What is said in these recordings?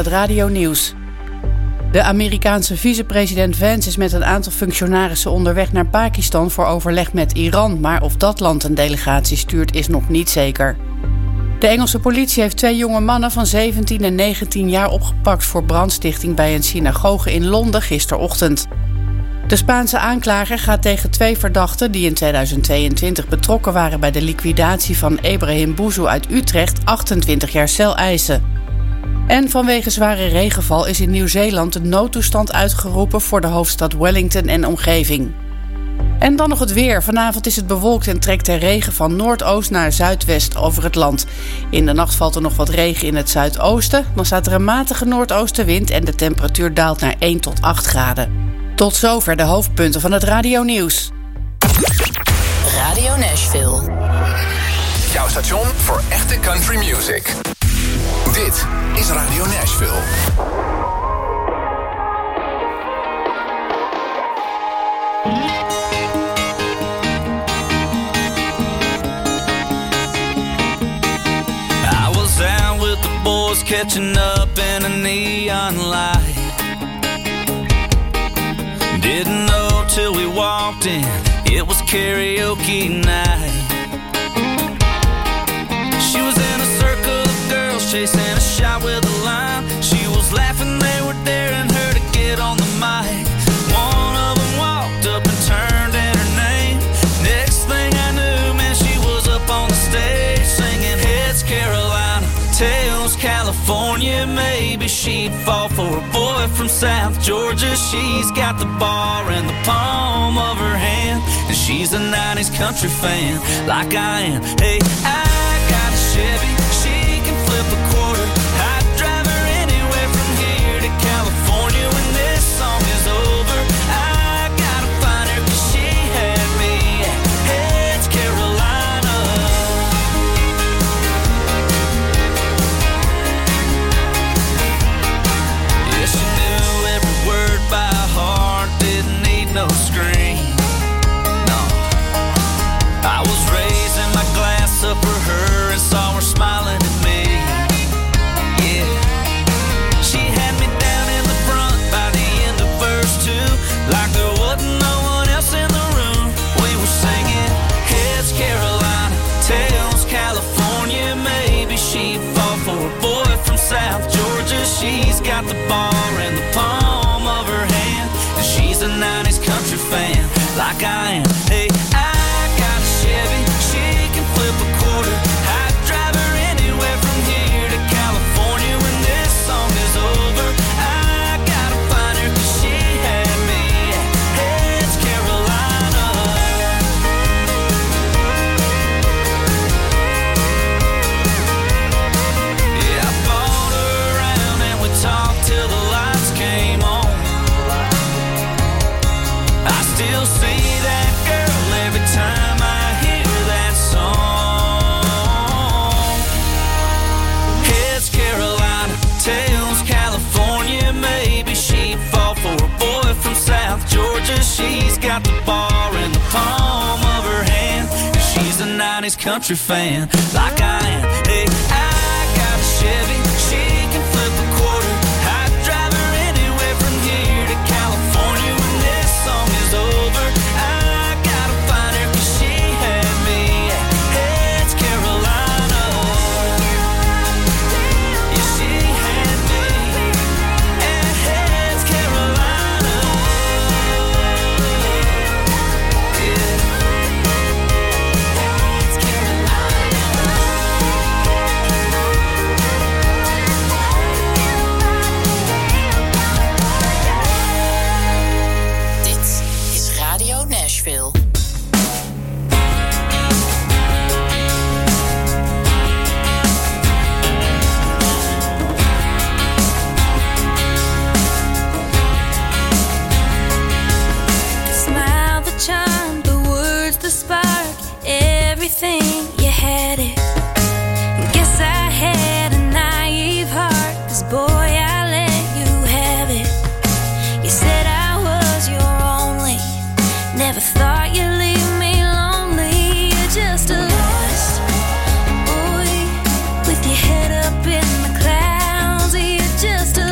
radionieuws. De Amerikaanse vicepresident Vance is met een aantal functionarissen onderweg naar Pakistan voor overleg met Iran. Maar of dat land een delegatie stuurt is nog niet zeker. De Engelse politie heeft 2 jonge mannen van 17 en 19 jaar opgepakt voor brandstichting bij een synagoge in Londen gisterochtend. De Spaanse aanklager gaat tegen 2 verdachten die in 2022 betrokken waren bij de liquidatie van Ebrahim Bouzou uit Utrecht 28 jaar cel eisen. En vanwege zware regenval is in Nieuw-Zeeland de noodtoestand uitgeroepen voor de hoofdstad Wellington en omgeving. En dan nog het weer. Vanavond is het bewolkt en trekt er regen van noordoost naar zuidwest over het land. In de nacht valt er nog wat regen in het zuidoosten. Dan staat er een matige noordoostenwind en de temperatuur daalt naar 1 tot 8 graden. Tot zover de hoofdpunten van het radionieuws. Radio Nashville. Jouw station voor echte country music. Dit is Radio Nashville. I was out with the boys catching up in a neon light. Didn't know till we walked in, it was karaoke night. She was in a circle of girls chasing a shot with a line. She was laughing, they were daring her to get on the mic. One of them walked up and turned in her name. Next thing I knew, man, she was up on the stage singing Heads Carolina, Tails California. Maybe she'd fall for a boy from South Georgia. She's got the bar in the palm of her hand, and she's a 90s country fan like I am. Hey, I got a Chevy, she can flip a quarter. I'd drive her anywhere from here to California when this song is over. I gotta find her 'cause she had me at Heads Carolina. Yeah, she knew every word by heart, didn't need no screen. No, I was raising my glass up for her and saw her smiling at me. Yeah, she had me down in the front by the end of verse 2, like there wasn't no one else in the room. We were singing Heads Carolina, Tails California. Maybe she'd fall for a boy from South Georgia. She's got the bar in the palm of her hand, and she's a 90s country fan like I am. Hey, I got a Chevy, she can flip a quarter. I'd drive her anywhere from here to California when this song is over. I gotta find her 'cause she had me at Heads Carolina. Yeah, I bought her around and we talked till the lights came on. I still see that girl every time I hear that song. Heads Carolina, Tails California. Maybe she'd fall for a boy from South Georgia. She's got the bar in the palm of her hand, and she's a 90s country fan like I am. Hey, I got a Chevy, she can flip a quarter. I'd drive her anywhere from here to California when this song is over. I gotta find her 'cause she had me at Heads Carolina. Yeah, she had me at Heads Carolina. Yeah. Heads Carolina. Dit is Radio Nashville. Smile, the charm, the words, the spark, everything, you had it. Guess I had a naive heart, 'cause boy, I let you have it. You said I was your only, never thought you'd leave me lonely. You're just a lost boy with your head up in the clouds. You're just a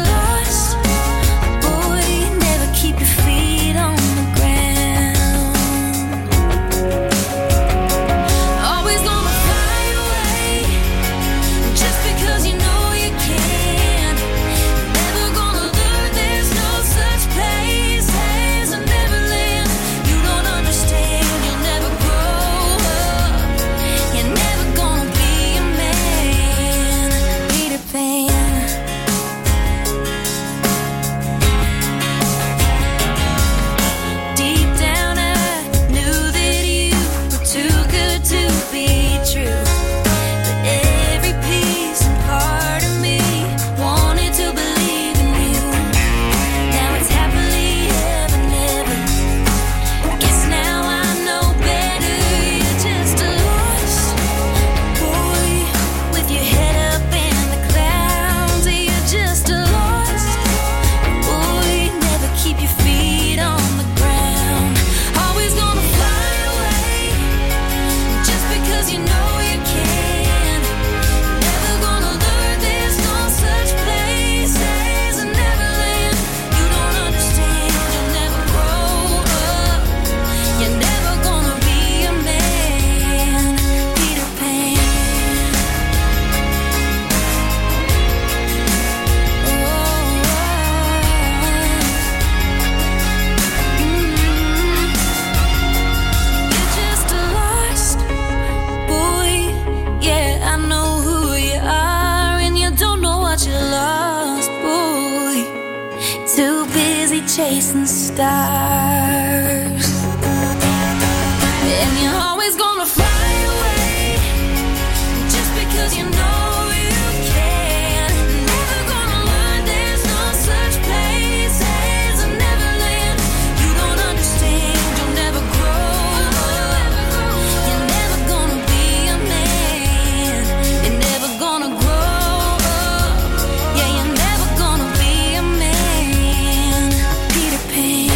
chasing stars. And you're always gonna fly away just because you know you can. Never gonna learn there's no such place as a Neverland. You don't understand, you'll never grow up. You're never gonna be a man. You're never gonna grow up. Yeah, you're never gonna be a man. Peter Pan.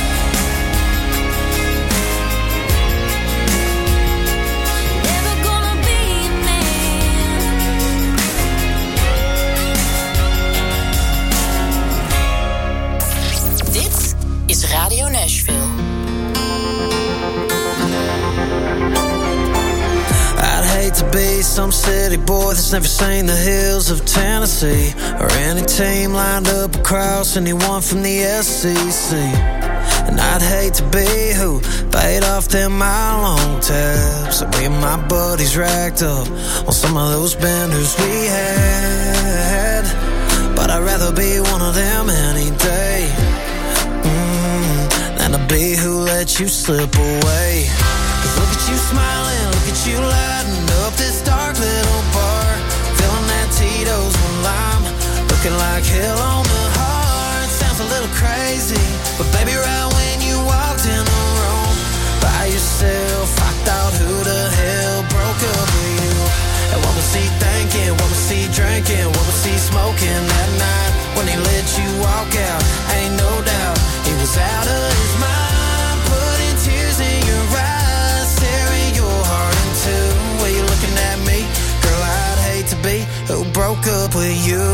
Never gonna be a man. Dit is Radio Nashville. I'd hate to be some city boy that's never seen the hills of Tennessee, or any team lined up across anyone from the SEC. And I'd hate to be who paid off them mile-long tabs that me and my buddies racked up on some of those benders we had. But I'd rather be one of them any day than to be who let you slip away. 'Cause look at you smiling, look at you lighting up this dark little bar, filling that Tito's with lime, looking like hell on the heart. Sounds a little crazy, but baby, right when you walked in the room by yourself, I thought, who the hell broke up with you? And what was he thinking, what was he drinking, what was he smoking that night when he let you walk out? Ain't no doubt he was out of his mind, putting tears in your eyes, tearing your heart in two. Well, you looking at me, girl, I'd hate to be who broke up with you.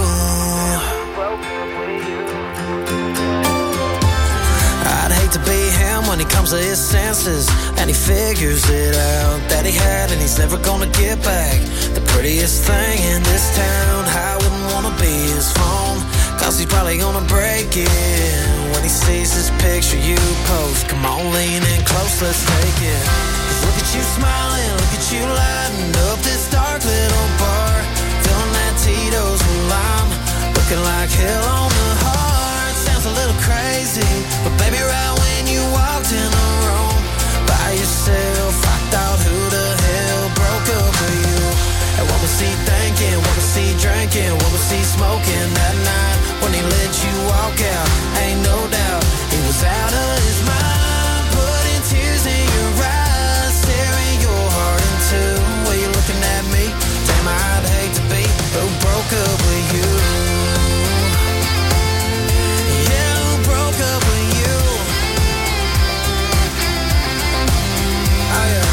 I'd hate to be him when he comes to his senses and he figures it out that he had and he's never gonna get back the prettiest thing in this town. I wouldn't wanna be his phone, 'cause he's probably gonna break it when he sees this picture you post. Come on, lean in close, let's take it. 'Cause look at you smiling, look at you lighting up this dark little bar, filling that Tito's with lime, looking like hell on the heart. Sounds a little crazy, but baby, right when you walked in the room by yourself, I thought, who the hell broke up with you? And what was he thinking, what was he drinking, what was he smoking that night when he let you walk out? Ain't no doubt he was out of his mind, putting tears in your eyes, tearing your heart in two. Well, you looking at me, damn, I'd hate to be who broke up with you. Yeah, who broke up with you? Oh yeah.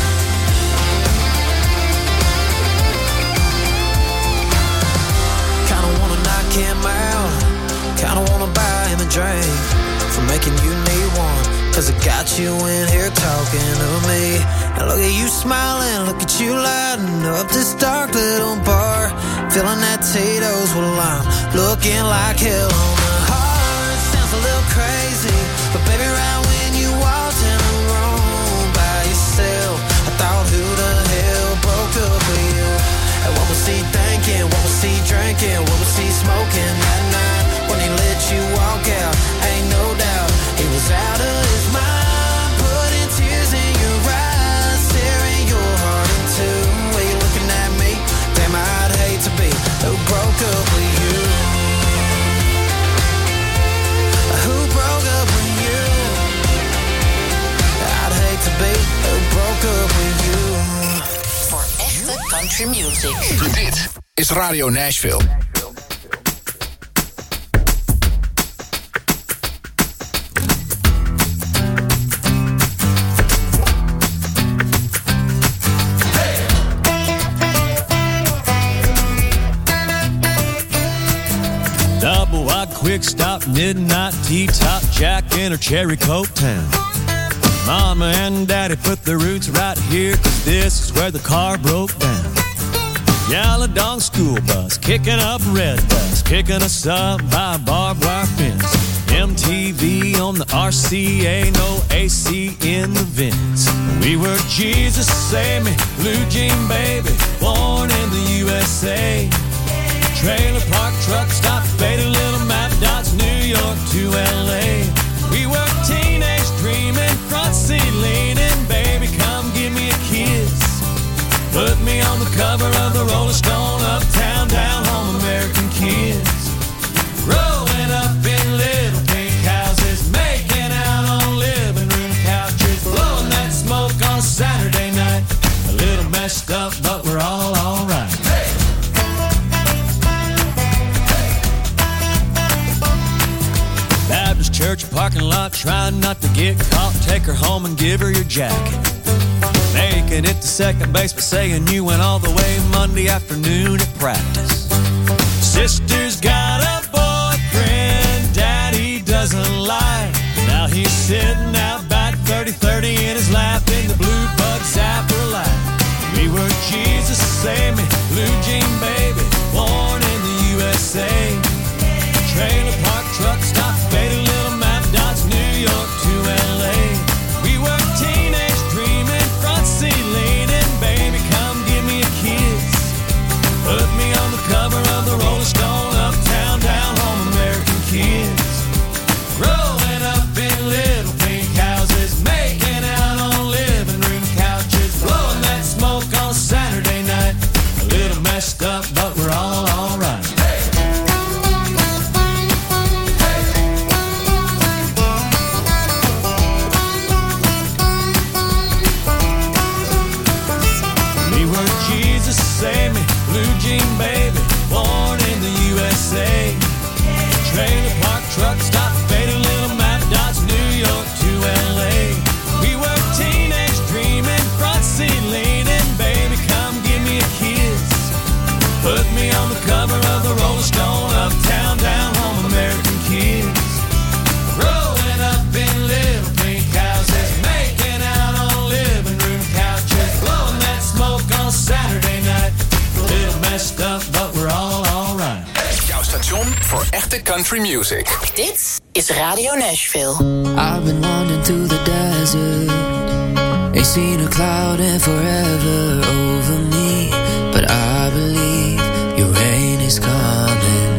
Kinda wanna knock him out, kinda wanna buy him a drink for making you need one, 'cause I got you in here talking to me. And look at you smiling, look at you lighting up this dark little bar, filling that Tito's with lime, looking like hell on the heart. Sounds a little crazy, but baby, right when you walked in the room by yourself, I thought, who the hell broke up with you? And what was he thinking, what was he drinking, what was he smoking that night when he let you walk out? Ain't no doubt he was out of his mind, putting tears in your eyes, tearing your heart in two. Well, you looking at me, damn, I'd hate to be who broke up with you. Who broke up with you? I'd hate to be who broke up with you. Voor echte country music. Dit is Radio Nashville. Double wide quick stop, midnight tea top, Jack in her cherry coke town. Mama and daddy put their roots right here, 'cause this is where the car broke down. Yellow dog school bus, kicking up red bus, kicking us up by a barbed wire fence. MTV on the RCA, no AC in the vents. We were Jesus Save Me, Blue Jean Baby, born in the USA. Trailer park truck stop, faded little map dots, New York to LA. parking lot, trying not to get caught. Take her home and give her your jacket. Making it to second base, but saying you went all the way Monday afternoon at practice. Sister's got a boyfriend Daddy doesn't like. Now he's sitting out back 30-30 in his lap in the blue bug zapper light. We were Jesus, save me, blue jean baby, born in the USA. Trailer park truck stop, faded little map dots, New York to LA. We were teenage dreaming, front seat leaning, baby come give me a kiss. Put me on the cover of the Rolling Stone, uptown, down home, American kids. Growing up in little pink houses, making out on living room couches, blowing that smoke on Saturday night. A little messed up, but we're all right. Save me, blue jean baby, born in the USA. Trailer park truck stop, faded little map dots, New York to LA. We were teenage dreaming, front seat leaning, baby come give me a kiss. Put me on the cover of the Rolling Stone, uptown, down home, American kids. Growing up in little pink houses, making out on living room couches, blowing that smoke on Saturday night. Little messed up, but we're all right. Jouw station voor echte country music. Dit is Radio Nashville. I've been wandering through the desert, ain't seen a cloud in forever over me, but I believe your rain is coming.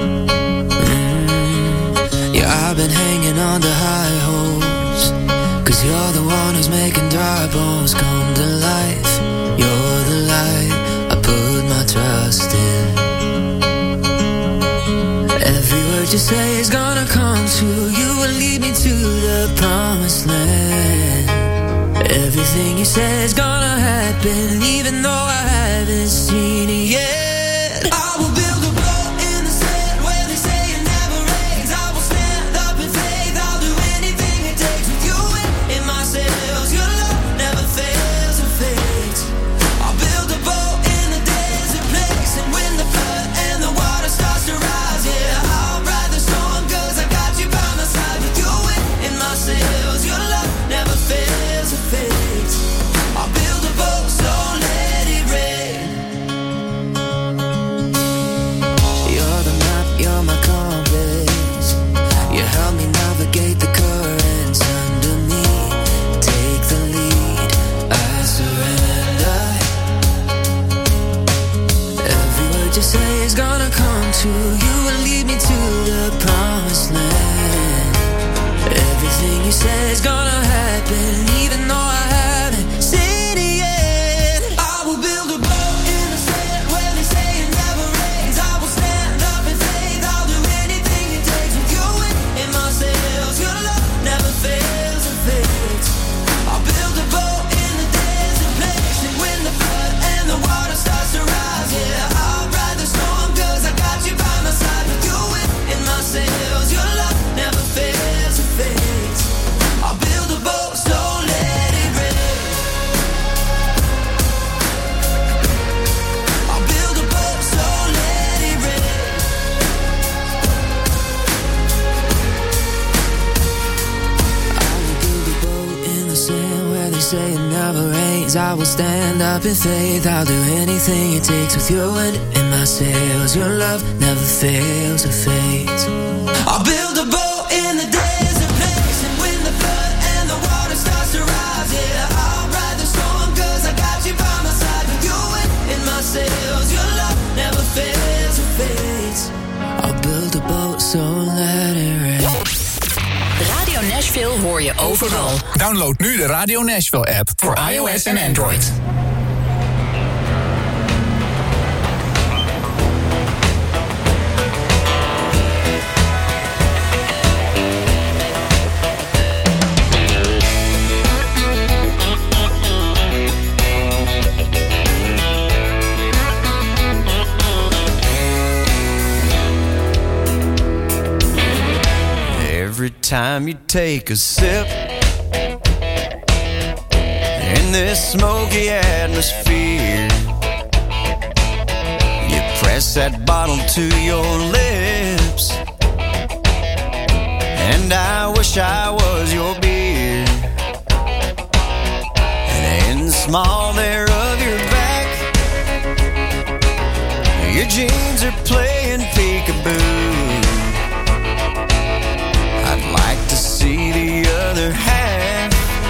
Yeah, I've been hanging on to high hopes, 'cause you're the one who's making dry bones come to life. You're the light I put my trust in. Every word you say is gonna come true. You will lead me to the promised land. Everything you say is gonna happen, even though I haven't seen it yet. I will build a boat in the sand where they say it never rains. I will stand up in faith. I'll do anything it takes with you in my sails. Your love never fails or fades. I'll build a boat in the desert place, and when the flood and the water starts to rise, yeah, I'll ride the storm 'cause I got you by my side. With you in my sails, your love never fails or fades. I'll build a boat, so let it rain. You're the map, you're my compass. You help me navigate the currents under me. Take the lead, I surrender. Every word you say is gonna come true. You will lead me to the promised land. Everything you say is gonna happen, even though I haven't seen it yet. I will build a boat in the sand where they say it never rains. I will stand up in faith. I'll do anything it takes with you in my sails. Your love never fails or fades. I'll build a boat in the desert place, and when the flood and the water starts to rise, yeah, I'll ride the storm 'cause I got you by my side. With you in my sails, your love never fails or fades. I'll build a boat, so let it rain. I'll build a boat, so let it rain. I will build a boat in the sand where they say it never rains. I will stand up in faith. I'll do anything it takes with you and in my sails. Your love never fails or fades. I'll build a boat in the desert place, and when the flood and the water starts to rise, yeah, I'll ride the storm 'cause I got you by my side. With you in my sails, your love never fails or fades. I'll build a boat, so let it rain. Radio Nashville hoor je overal. Download nu de Radio Nashville app voor iOS en Android. every time you take a sip in this smoky atmosphere. You press that bottle to your lips, and I wish I was your beer. And in the small there of your back, your jeans are playing peekaboo. I'd like to see the other half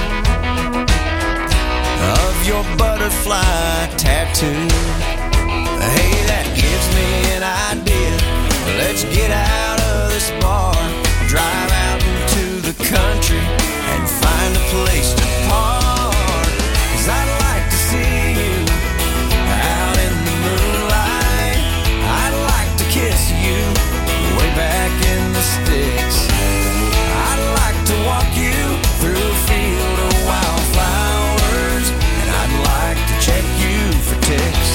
of your butterfly tattoo. Hey, that gives me an idea. Let's get out of this bar, drive out into the country, and find a place to park. 'Cause I'd like to see you out in the moonlight. I'd like to kiss you way back in the sticks. I'd like to walk you through a field of wildflowers, and I'd like to check you for ticks.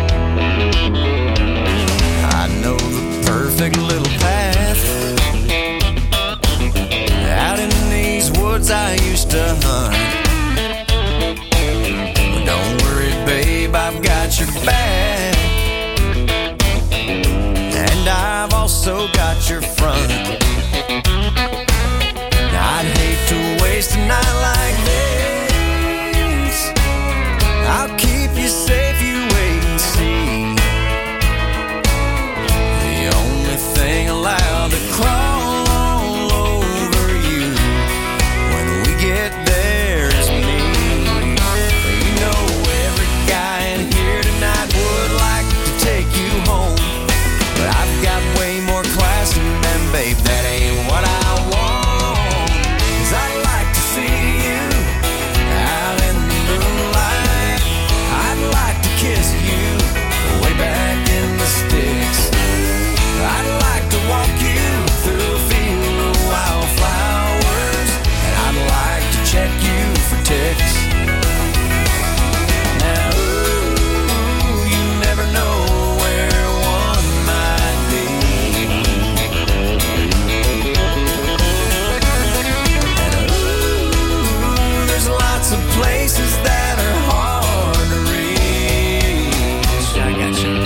I know the perfect little path out in these woods I used to hunt. But don't worry, babe, I've got your back, and I've also got your front. I'd hate to waste a night like this. I'll keep you safe, you wait and see. The only thing allowed to crawl all over you when we get there is me. You know every guy in here tonight would like to take you home, but I've got way more class than them, babe, that ain't what I want. 'Cause I'd like to see you out in the moonlight. I'd like to kiss you way back in the sticks. I'd like to walk you through a field of wildflowers, and I'd like to check you for ticks. Now, ooh, you never know where one might be. And ooh, there's lots of places that are hard to reach. I got you.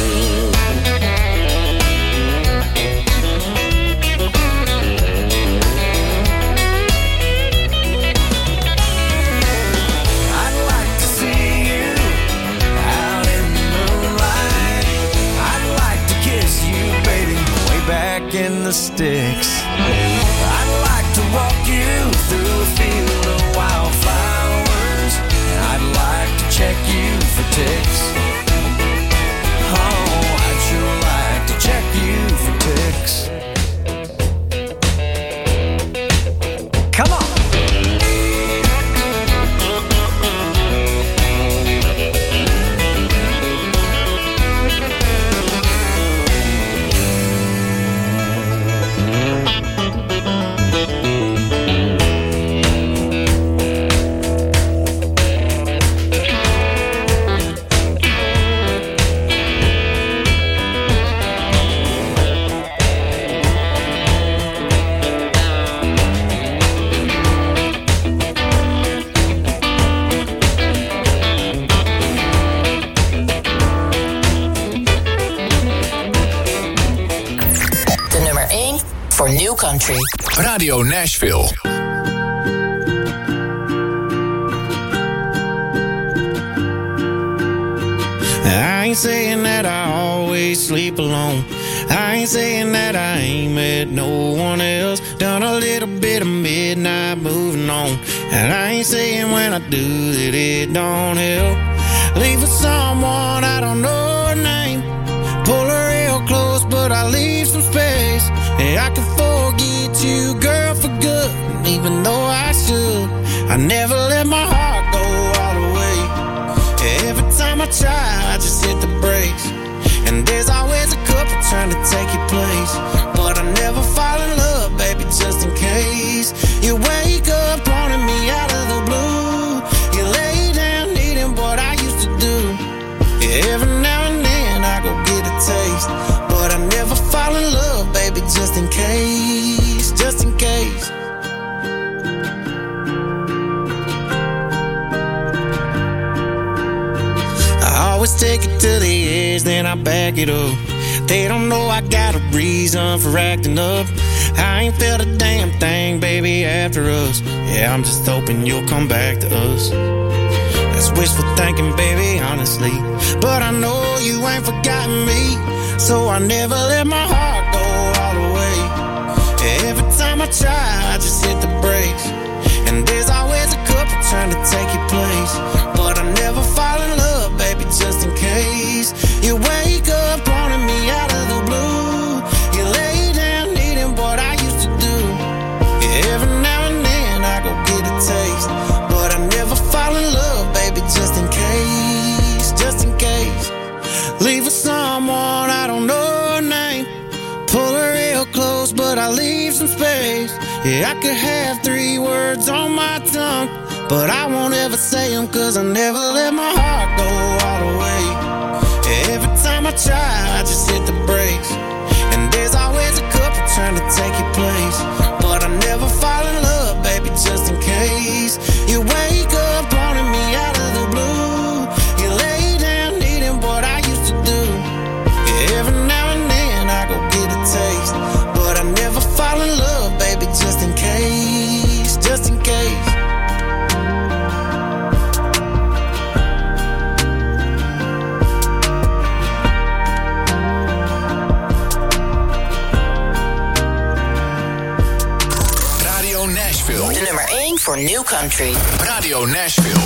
I'd like to see you out in the moonlight. I'd like to kiss you, baby, way back in the sticks. I'd like to walk you through a field of wildflowers, and I'd like to check you for ticks. Oh, I'd sure like to check you for ticks. Come on! De nummer 1 voor New Country. Radio Nashville. I ain't saying that I always sleep alone. I ain't saying that I ain't met no one else. Done a little bit of midnight moving on. And I ain't saying when I do that it don't help. Leave with someone I don't know her name. Pull her real close, but I leave some space. Yeah, I can forget you, girl, for good. And even though I should, I never let my heart go all the way. Every time I try, I just hit the brakes. And there's always a couple trying to take your place. But I never fall in love, baby, just in case. You wake up wanting me out of the blue. You lay down needing what I used to do. Yeah, every now and then I go get a taste. But I never fall in love, baby, just in case. Just in case. always take it to the edge, then I back it up. They don't know I got a reason for acting up. I ain't felt a damn thing, baby, after us. Yeah, I'm just hoping you'll come back to us. That's wishful thinking, baby, honestly. But I know you ain't forgotten me, so I never let my heart go all the way. Every time I try, I just hit the brakes. And there's always a couple trying to take your place. But I never fall in love, baby, just in case. You wake up wanting me out of the blue. You lay down needing what I used to do. Yeah, every now and then I go get a taste. But I never fall in love, baby, just in case. Just in case. Leave with someone I don't know her name. Pull her real close, but I leave some space. Yeah, I could have 3 words on my tongue, but I won't ever say them, cause I never let my heart go all the way. Yeah, every time I try, I just hit the brakes. And there's always a couple trying to take your place. But I never fall in love, baby, just in case. You wake up wanting me out of the blue. You lay down needing what I used to do. Yeah, every now and then I go get a taste. But I never fall in love, baby, just in case. Just in case. Radio Nashville. De nummer 1 voor New Country. Radio Nashville.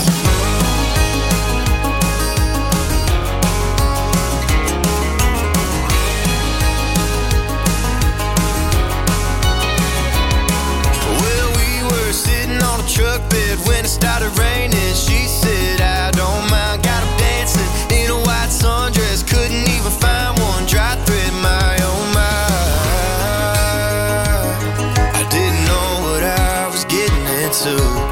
Truck bed when it started raining. She said, I don't mind. Got him dancing in a white sundress. Couldn't even find one dry thread, my oh my. I didn't know what I was getting into.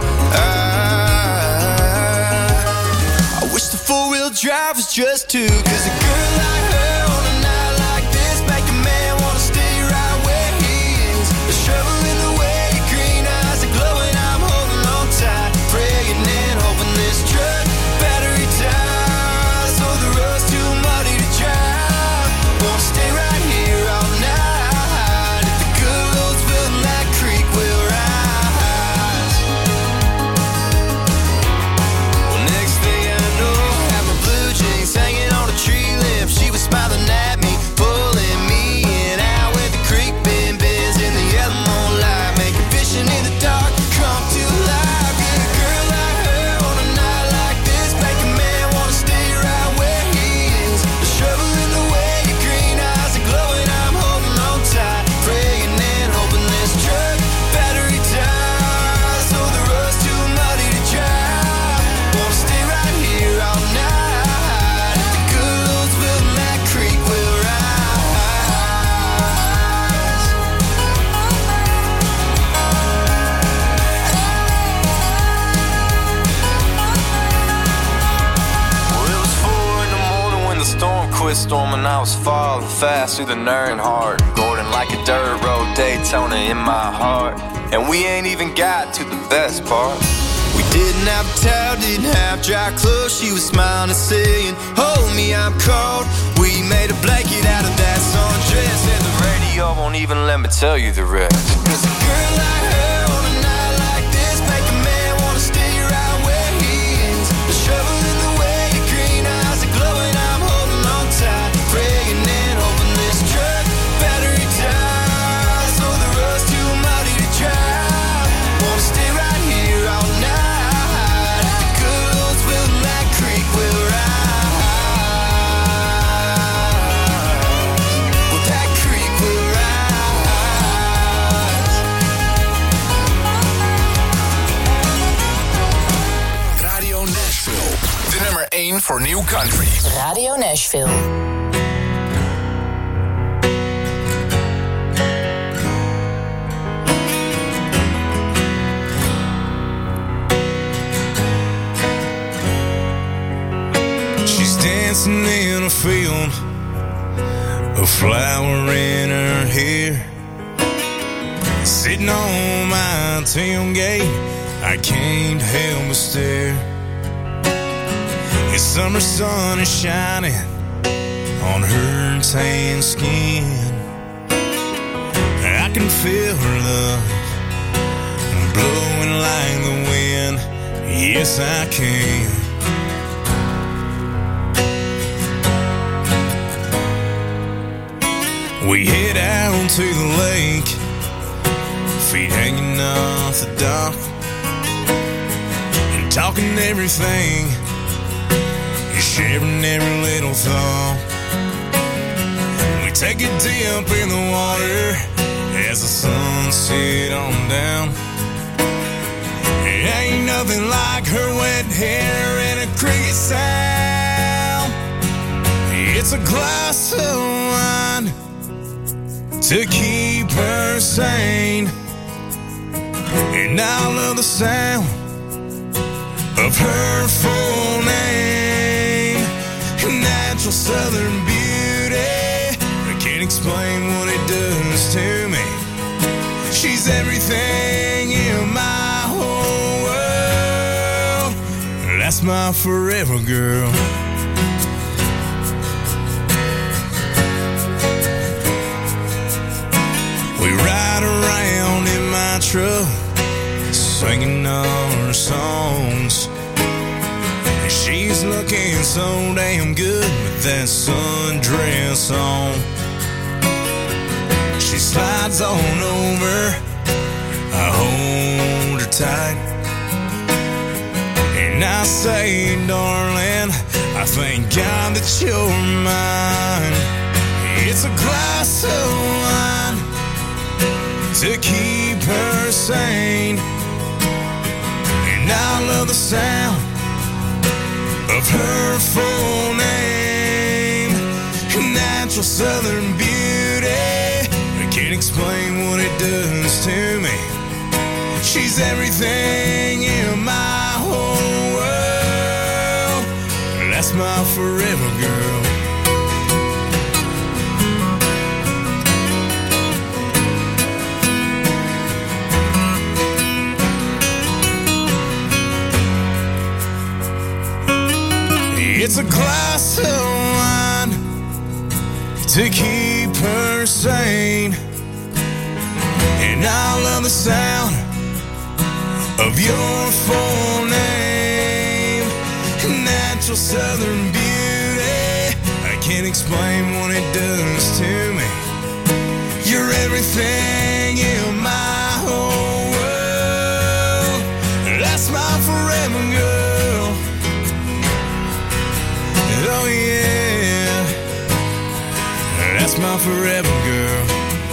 I wish the 4-wheel drive was just 2. Cause a girl like her on a night like this make a man wanna stay right where he is. The shovel in the way, your green eyes are glowing. Praying and hoping this truck battery dies, so the road's too muddy to drive. Won't stay right here all night. If the good Lord's willing, that creek will rise. Well, next thing I know, I have my blue jeans hanging on a tree limb. She was smiling at me, pulling me in out with the creek bend bends in the yellow moonlight, making fishing in the dark come to life. Storming, I was falling fast through the Nernhart, Gordon like a dirt road, Daytona in my heart. And we ain't even got to the best part. We didn't have a towel, didn't have dry clothes. She was smiling and saying, hold me, I'm cold. We made a blanket out of that sundress, and the radio won't even let me tell you the rest. Cause a girl like her on a night like this make a man wanna stay right where he is. The shovel in the way, your green eyes are glowing. I'm holding on tight, praying and hoping this truck battery dies, so the road's too muddy to drive. Wanna stay right here all night. If the good Lord's willing, that creek will rise. Well, that creek will rise. Radio Nashville. De nummer 1 voor New Country. Radio Nashville. She's dancing in a field, a flower in her hair. Sitting on my tailgate, I can't help but stare. The summer sun is shining on her tan skin. I can feel her love blowing like the wind. Yes, I can. We head out to the lake, feet hanging off the dock, and talking everything, sharing every little thought. We take a dip in the water as the sun set on down. It ain't nothing like her wet hair and a cricket sound. It's a glass of wine to keep her sane, and I love the sound of her full name. Natural southern beauty, I can't explain what it does to me. She's everything in my whole world. That's my forever girl. We ride around in my truck, singing all her songs. And she's looking so damn good with that sundress on. She slides on over, I hold her tight, and I say, darling, I thank God that you're mine. It's a glass of wine to keep her sane, and I love the sound of her full name. Natural southern beauty, I can't explain what it does to me. She's everything in my whole world. That's my forever girl. It's a glass of wine to keep her sane, and I love the sound of your full name. Natural southern beauty, I can't explain what it does to me. You're everything in my whole world. That's my forever girl. Oh yeah, that's my forever girl.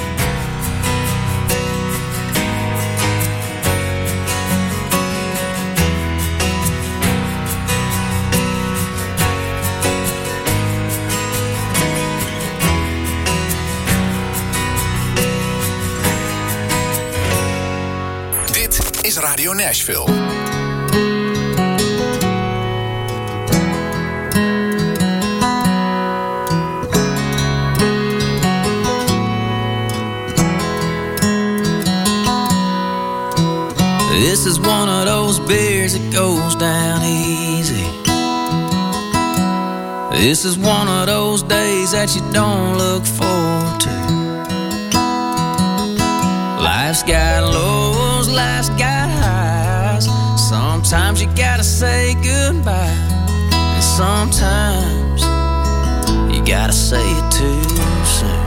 Dit is Radio Nashville. This is one of those beers that goes down easy. This is one of those days that you don't look forward to. Life's got lows, life's got highs. Sometimes you gotta say goodbye, and sometimes you gotta say it too soon.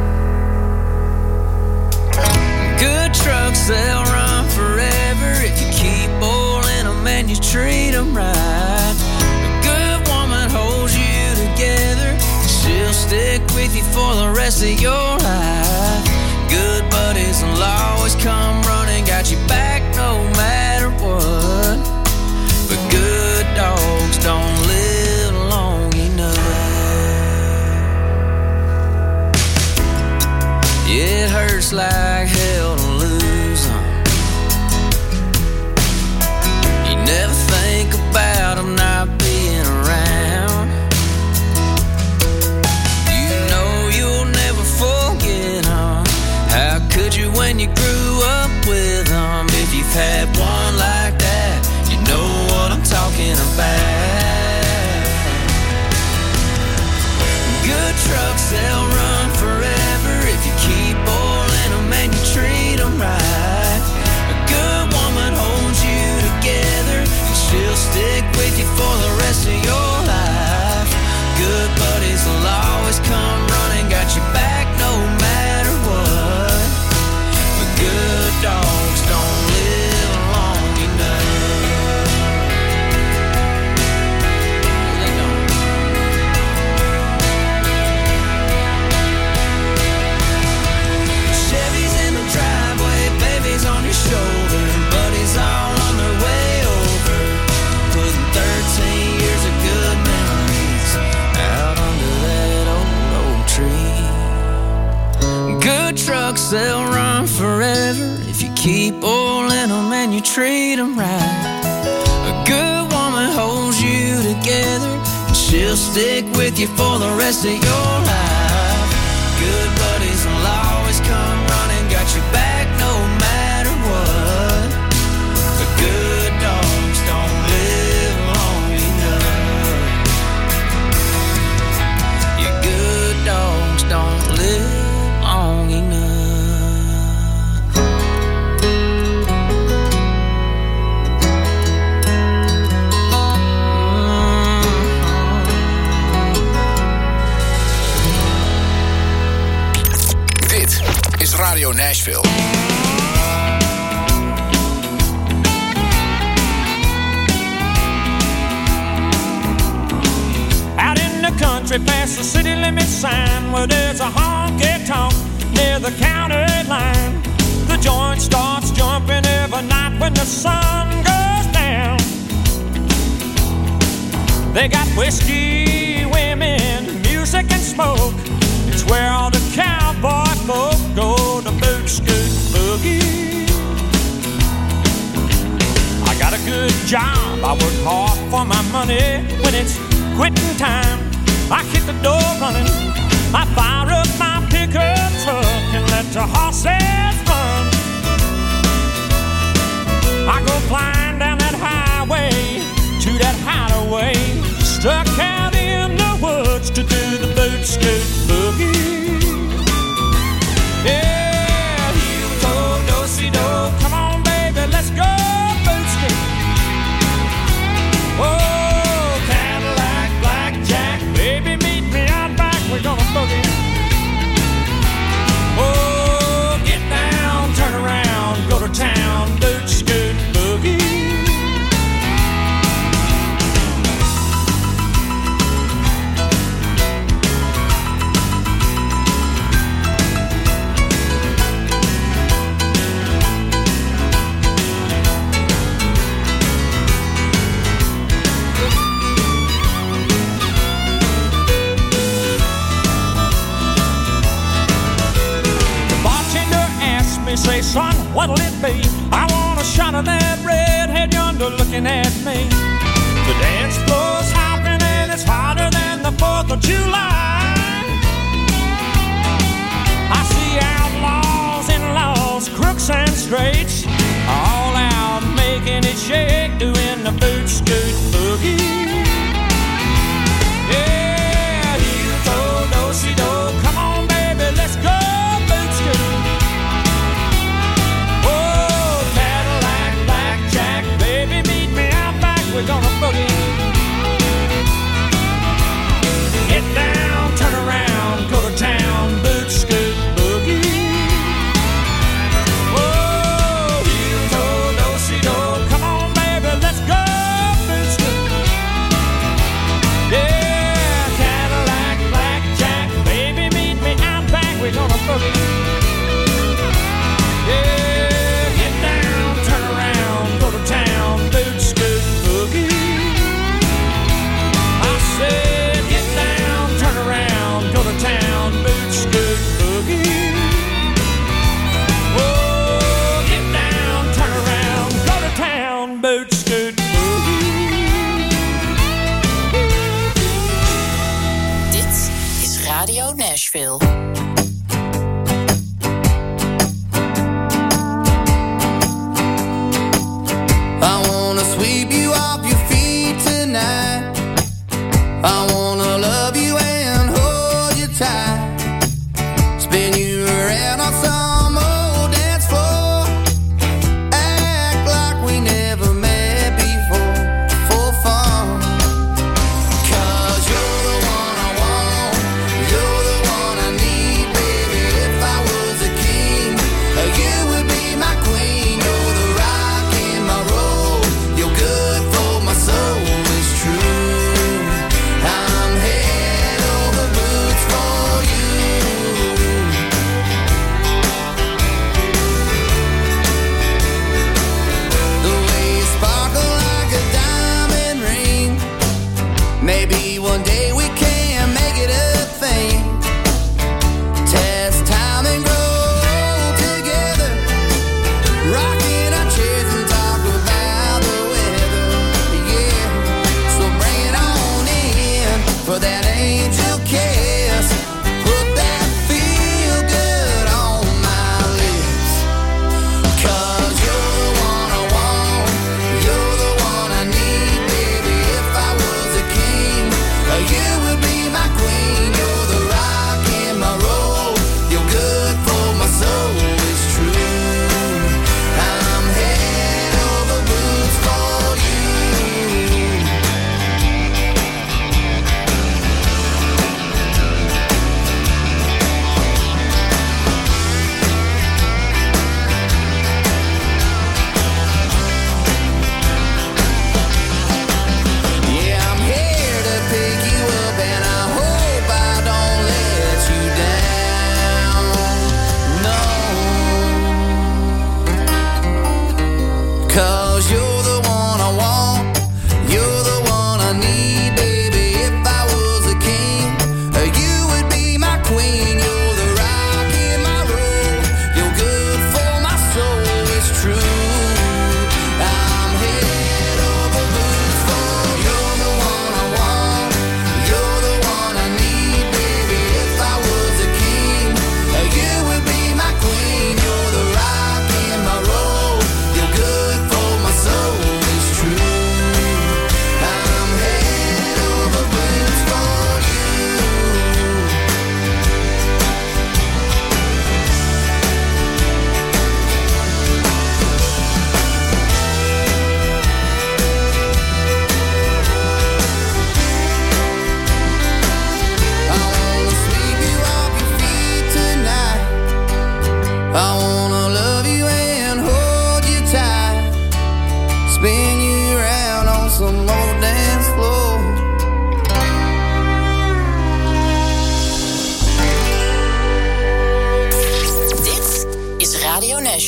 Good trucks, they'll run forever if you keep oiling them and you treat them right. A good woman holds you together, she'll stick with you for the rest of your life. Good buddies will always come running, got you back no matter what. But good dogs don't live long enough. It hurts like hell to lose them. You never think about them not being around. You know you'll never forget them. How could you when you grew up with them? If you've had one like that, you know what I'm talking about. trucks, they'll run forever if you keep oiling them and you treat them right. A good woman holds you together, and she'll stick with you for the rest of your life. Good buddies will always come running, got your back no matter what. But good dogs don't live long enough. They don't. Chevy's in the driveway, baby's on your shoulder, and buddies all on their way over, putting 13 years of good memories out under that old tree. Good trucks, they'll run forever if you keep oiling them and you treat them right. A good woman holds you together, and she'll stick with you for the rest of your life. Good buddies will always come running, got your back no matter what. But good dogs don't live long enough. Your good dogs don't live long enough. Dit is Radio Nashville. Out in the country past the city limit sign, where there's a honky-tonk near the county line. The joint starts jumping every night when the sun goes down. They got whiskey, women, music and smoke. It's where all the cowboy folk go to boot, scoot, boogie. I got a good job, I work hard for my money. When it's quitting time, I kick the door running. I fire up my pickup truck and let the horses run. I go flying down that highway to that hideaway, stuck out in the woods to do the boot, scoot, boogie. Yeah, heel-toe, do-si-do, come on baby, let's go boot, scoot. Oh, Cadillac, blackjack, baby meet me out back, we're gonna boogie. Oh, get down, turn around, go to town, boot, scoot, boogie. Say, son, what'll it be? I want a shot of that redhead yonder looking at me. The dance floor's hopping and it's hotter than the 4th of July. I see outlaws and laws, crooks and straights, all out making it shake, doing the boot, scoot, boogie. Yeah, heel-toe, do-si-do, come on baby, let's go boot, scoot. We're gonna boogie. Get down, turn around, go to town, boot, scoot, boogie. Oh, heel-toe, do-si-do, come on baby, let's go, boot, scoot.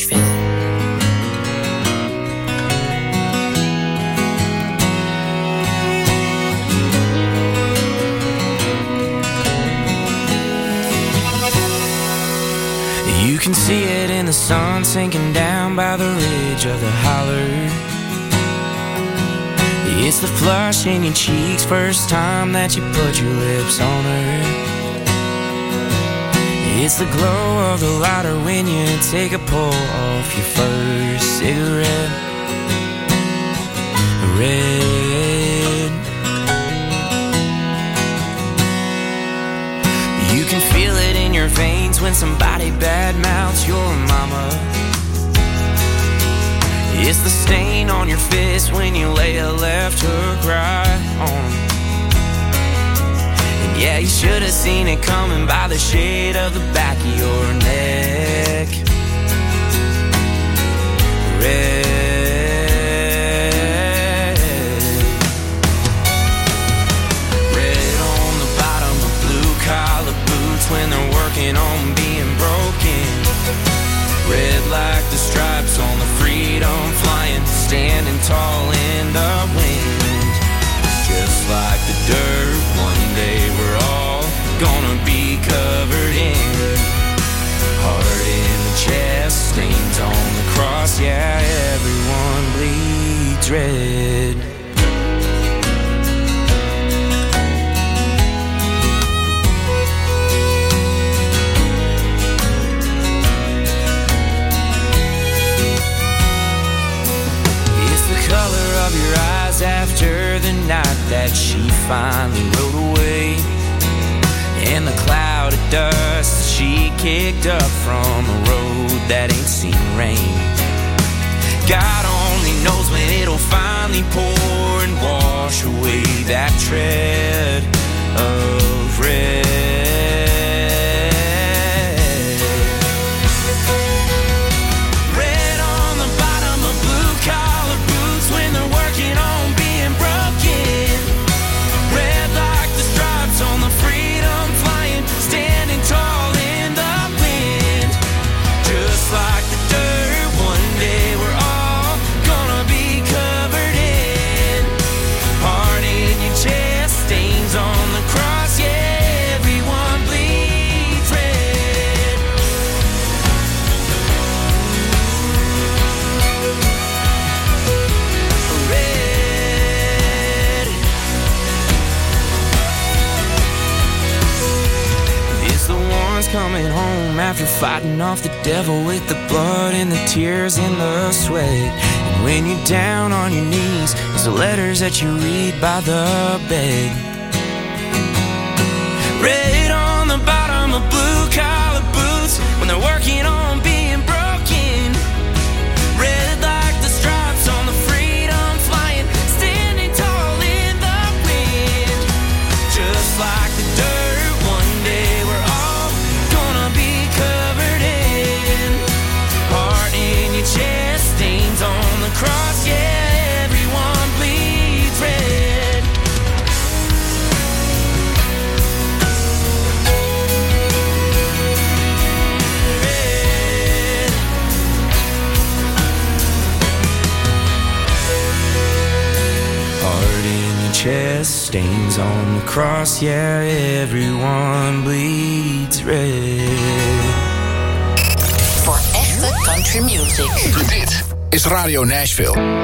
Nashville. You can see it in the sun sinking down by the ridge of the holler. It's the flush in your cheeks first time that you put your lips on her. It's the glow of the lighter when you take a pull off your first cigarette. Red. You can feel it in your veins when somebody badmouths your mama. It's the stain on your fist when you lay a left hook right on. And yeah, you should have seen it coming by the shade of the back of your neck. Red. Red on the bottom of blue collar boots when they're working on being broken. Red like the stripes on the freedom flying, standing tall in the wind. Just like the dirt, one day we're all gonna be covered in. Heart in the chest, stains on the cross, yeah, everyone bleeds red. Color of your eyes after the night that she finally rode away, and the cloud of dust she kicked up from a road that ain't seen rain. God only knows when it'll finally pour and wash away that tread of red. Coming home after fighting off the devil with the blood and the tears and the sweat. And when you're down on your knees, it's the letters that you read by the bed. Red on the bottom of blue collar boots when they're working on being broken. Red like the stripes on the freedom flying, standing tall in the wind. Just like the dirt, one day we're all gonna be covered in. Heart in your chest, stains on the cross, yeah, everyone bleeds red. Red. Heart in your chest, stains on the cross, yeah, everyone bleeds red. Voor echte country music. Dit is Radio Nashville.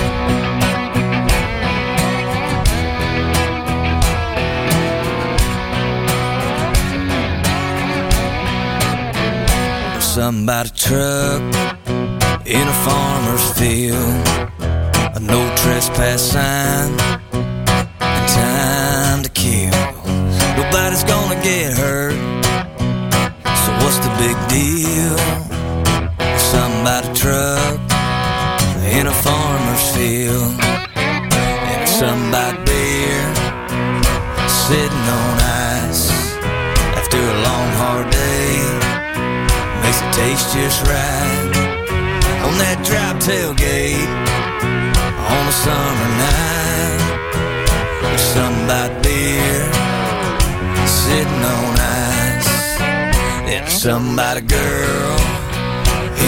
Something about a truck in a farmer's field, a no trespass sign, and time to kill. Nobody's gonna get hurt, so what's the big deal? Something about a truck in a farmer's field, and something about beer sitting on ice after a long hard day. Makes it taste just right on that drop tailgate on a summer night. There's something about beer sitting on ice. There's something about a girl in a red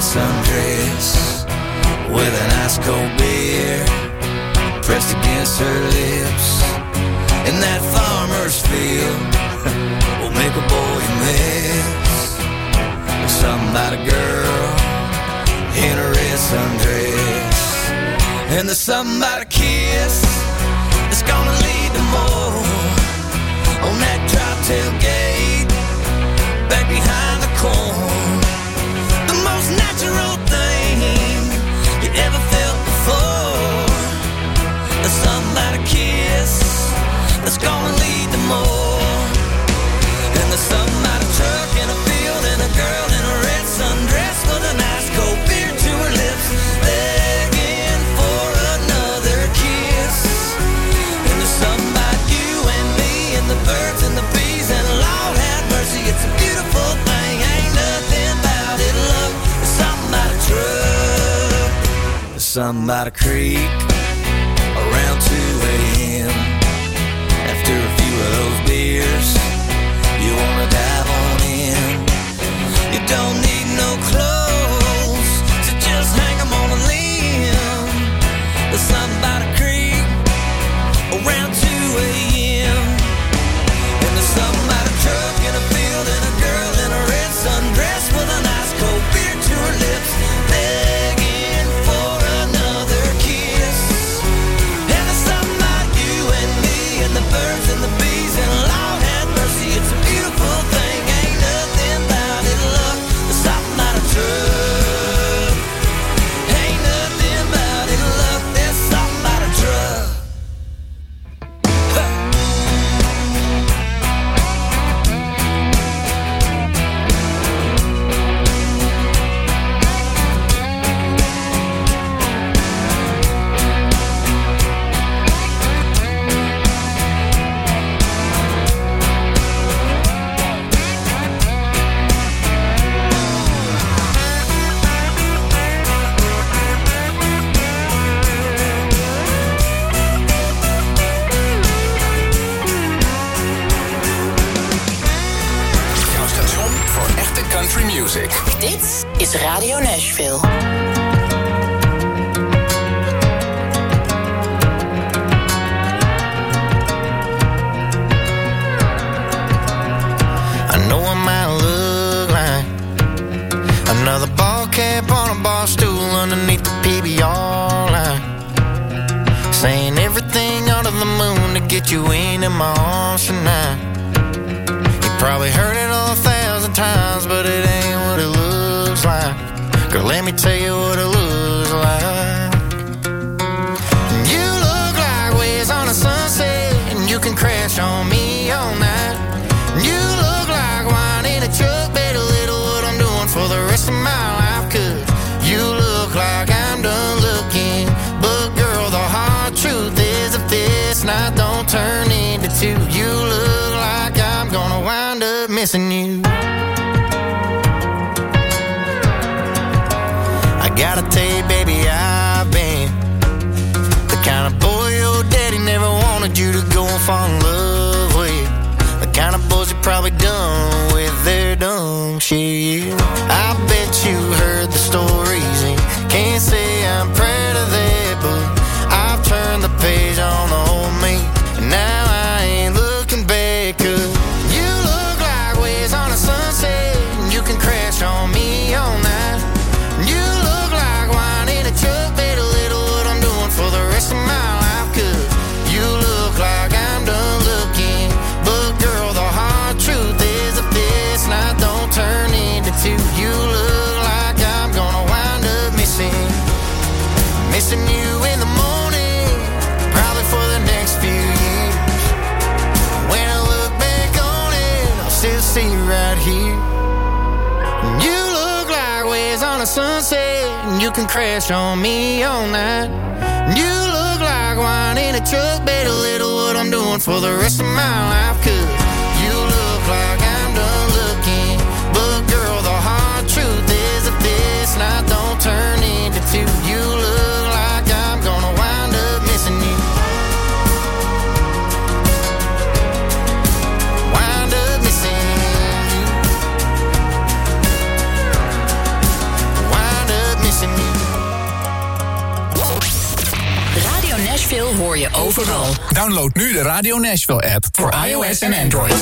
red sundress with an ice cold beer pressed against her lips. In that farmer's field will make a boy a mess. Something about a girl in a red sundress. And there's something about a kiss that's gonna lead to more. On that drop tailgate back behind the corn. The most natural thing you ever felt before. There's something about a kiss that's gonna lead to more. And there's something about a truck in a field and a girl in a red sundress with a nice cold beer to her lips, begging for another kiss. And there's something about you and me and the birds and the bees, and Lord have mercy, it's a beautiful thing. Ain't nothing about it, love. There's something about a truck. There's something about a creek around 2 a.m. After a few of those beers, you wanna dive on in. You don't need no clothes to just hang them on a limb. There's something about a creek around 2 a.m. And there's something about a truck in a field and a girl in a red sundress with a nice cold beer to her lips, begging for another kiss. And there's something about you and me and the birds and the bees, and Lord have mercy, it's a beautiful thing. Ain't nothing about it, love. There's something about a truck. Ain't nothing about it, love. There's something about a truck. Jouw station voor echte country music. Dit is Radio Nashville. I know I might look like another ball cap on a bar stool underneath the PBR line, saying everything under the moon to get you into my arms tonight. You probably heard it 1,000 times, but it ain't what it looks like. Girl, let me tell you what it looks like. You look like waves on a sunset, and you can crash on me all night. You look like wine in a truck, better little what I'm doing for the rest of my life. 'Cause you look like I'm done looking, but girl, the hard truth is if this night don't turn into two, you look like I'm gonna wind up missing you. I gotta tell you, baby, I've been the kind of boy your daddy never wanted you to go and fall in love with. The kind of boys you're probably done with their dumb shit. I bet you heard the stories and can't say I'm proud of that, but I've turned the page on the old me, and now I ain't looking back. 'Cause you look like waves on a sunset, and you can crash on me all night. You look like wine in a truck, better little what I'm doing for the rest of my life. 'Cause you look like I'm done looking, but girl, the hard truth is if this night don't turn into two, you look like I'm gonna wind up missing you in the morning, probably for the next few years. When I look back on it, I'll still see you right here. You look like waves on a sunset, and you can crash on me all night. You look like wine in a truck, better little what I'm doing for the rest of my life. 'Cause you look like I'm done looking, but girl, the hard truth is if this night don't turn into two, you look like I'm gonna wind up missing you. Wind up missing you. Wind Radio Nashville hoor je overal. Download nu de Radio Nashville app voor iOS en Android.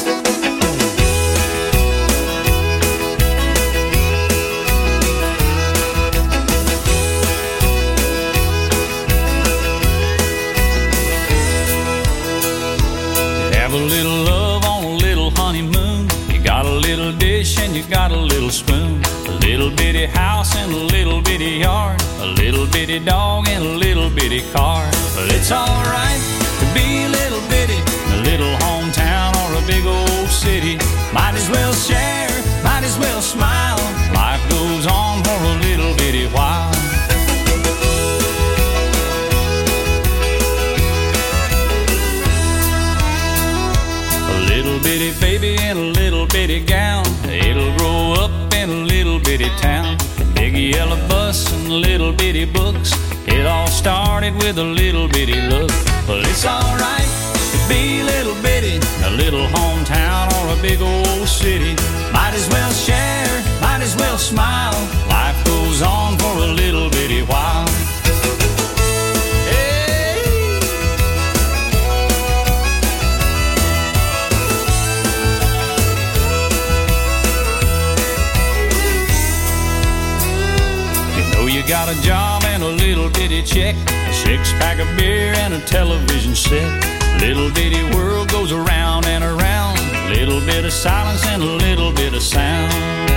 Have a little love on a little honeymoon. You got a little dish and you got a little spoon. A little bitty house and a little bitty yard. A little bitty dog and a little bitty car. But it's alright to be a little bitty in a little hometown or a big old city. Might as well share, might as well smile. Life goes on for a little bitty while. Little bitty baby in a little bitty gown. It'll grow up in a little bitty town. Big yellow bus and little bitty books. It all started with a little bitty look. Well, it's alright to be a little bitty in a little hometown or a big old city. Might as well share, might as well smile. Life goes on for a little bitty while. You got a job and a little bitty check, a 6-pack of beer and a television set. Little bitty world goes around and around. Little bit of silence and a little bit of sound.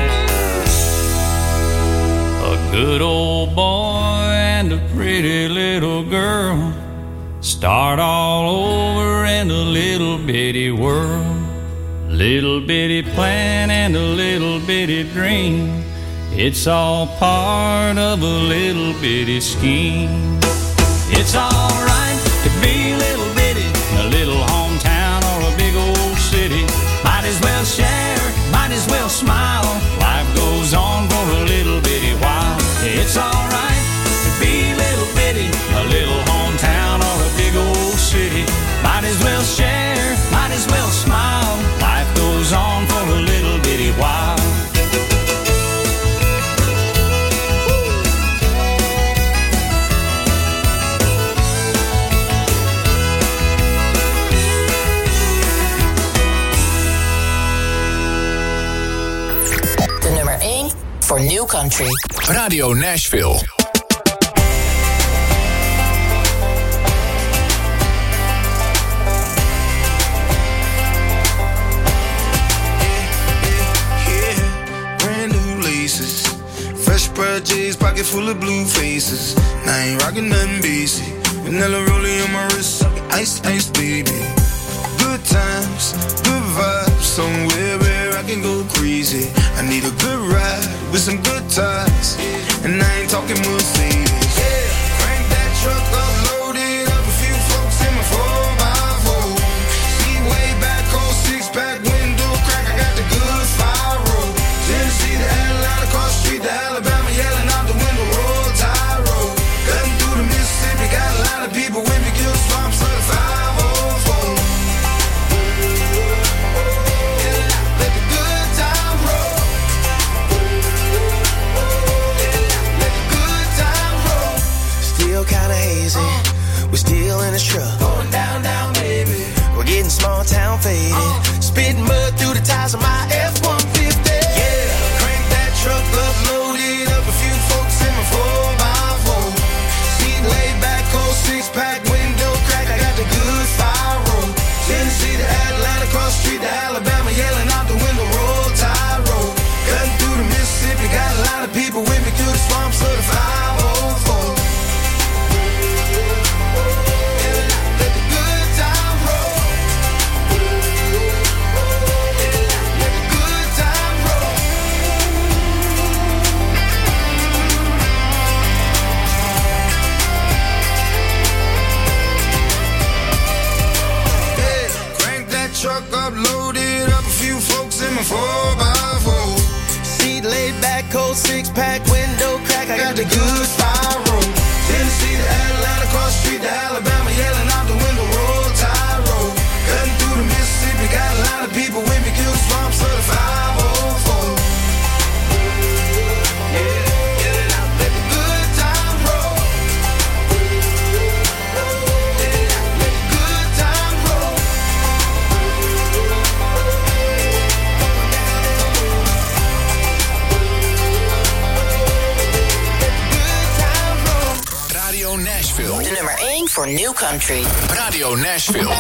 A good old boy and a pretty little girl start all over in a little bitty world. Little bitty plan and a little bitty dream. It's all part of a little bitty scheme. It's alright to be a little bitty in a little hometown or a big old city. Might as well share, might as well smile. Life goes on for a little bitty while. It's alright to be a little bitty in a little hometown or a big old city. Might as well share, might as well smile. Life goes on for a little bitty while. For New Country. Radio Nashville. Brand new laces, fresh pair of J's, pocket full of blue faces. Now I ain't rockin' nothing basic. Vanilla rollie on my wrist, ice, ice, baby. Good times, good vibes, somewhere where I can go crazy. I need a good ride with some good times, and I ain't talking Mercedes. Yeah, crank that truck up, load it up, a few folks in my 4x4. Seat way back, cold 6-pack, window crack, I got the good fire roll. Tennessee to Atlanta, across the street to Alabama, yelling out the window, roll tide roll. Cutting through the Mississippi, got a lot of people with me, kill swamps for the 504. Kinda hazy, we're still in a truck. Going down, down, baby. We're getting small town faded. Spitting mud through the tires of my F-150. Yeah, crank that truck up, load it up. A few folks in my 4x4. Seat laid back, cold 6-pack, window crack. I got the good fire roll. Tennessee to Atlanta, across the street to Alabama, yelling out the window, roll tide roll. Cutting through the Mississippi, got a lot of people with me through the swamps of the 504. Truck up, loaded up, a few folks in my 4x4. Seat laid back, cold 6-pack, window crack. I got the good fire roll. Tennessee to Atlanta, across the street to Alabama, yelling out the window, roll tide roll. Cutting through the Mississippi, got a lot of people with me, kill the swamps for the 504. Yeah, let the good time roll. Nashville. De nummer 1 voor New Country. Radio Nashville.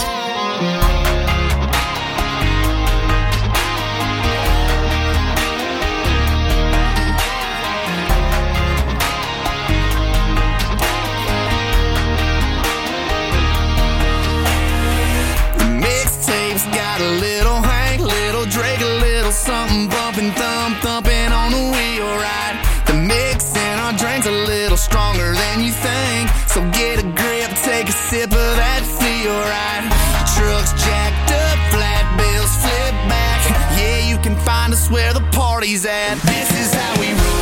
Got a little Hank, little Drake, a little something bumping, thumping on the wheel, right? The mix in our drinks a little stronger than you think, so get a grip, take a sip of that feel, right? Trucks jacked up, flat bills flip back. Yeah, you can find us where the party's at. This is how we roll.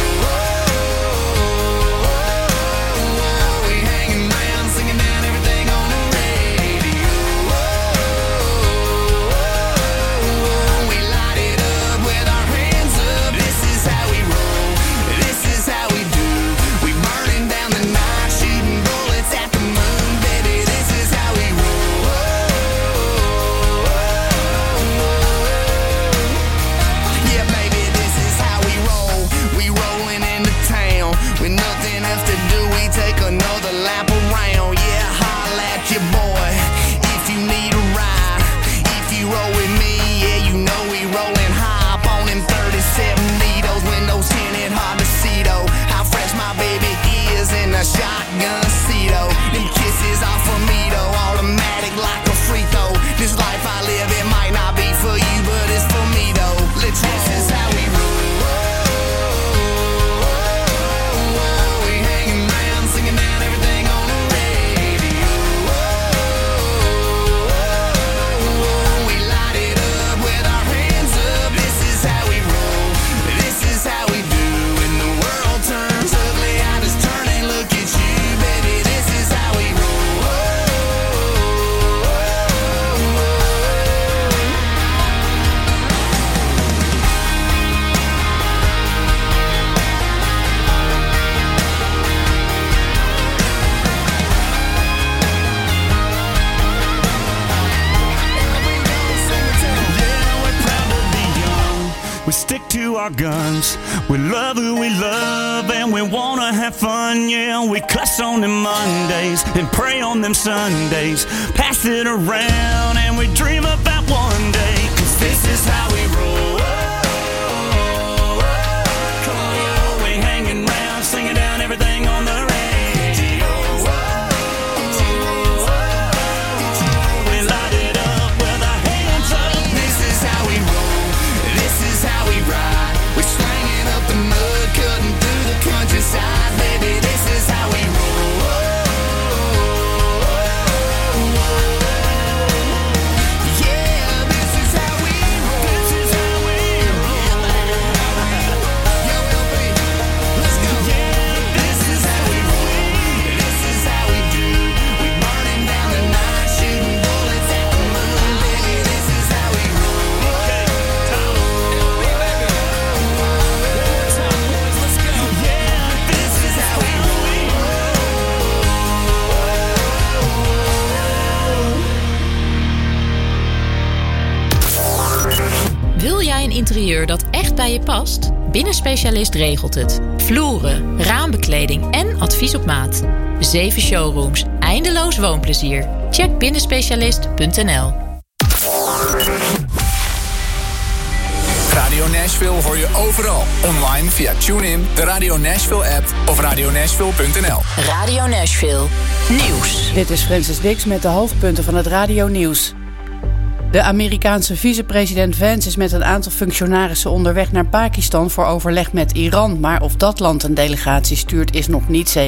Shotgun Cedo, them kisses off of me though, automatic like a free throw. This life I live, it might not be for you, but it's for me though. Let's this is how we roll. We hanging around, singing down everything on the radio. We light it up with our hands up. This is how we roll. This is how we do. When the world turns ugly, I just turn and look at you, baby. This is how we roll. Yeah, we're proud to be young. We stick to our guns. We love who we love and we wanna have fun. Yeah, we cuss on them Mondays and pray on them Sundays. Pass it around and we dream about one day. 'Cause this is how we roll. Come on, yo, we hanging round, singing down everything on the radio. We light it up with our hands up. This is how we roll. This is how we ride. We're slanging up the mud, cutting through the countryside, baby. This is how we roll. Yeah, this is how we roll. This is how we roll. Yo, LP, let's go. Yeah, this is how we roll. This is how we do. We burning down the night, shooting bullets at the moon, baby. This is how we roll. This is how we Wil jij een interieur dat echt bij je past? Binnenspecialist regelt het. Vloeren, raambekleding en advies op maat. 7 showrooms, eindeloos woonplezier. Check binnenspecialist.nl. Radio Nashville hoor je overal. Online via TuneIn, de Radio Nashville app of radionashville.nl. Radio Nashville. Nieuws. Dit is Francis Dix met de hoofdpunten van het radionieuws. De Amerikaanse vicepresident Vance is met een aantal functionarissen onderweg naar Pakistan voor overleg met Iran. Maar of dat land een delegatie stuurt is nog niet zeker.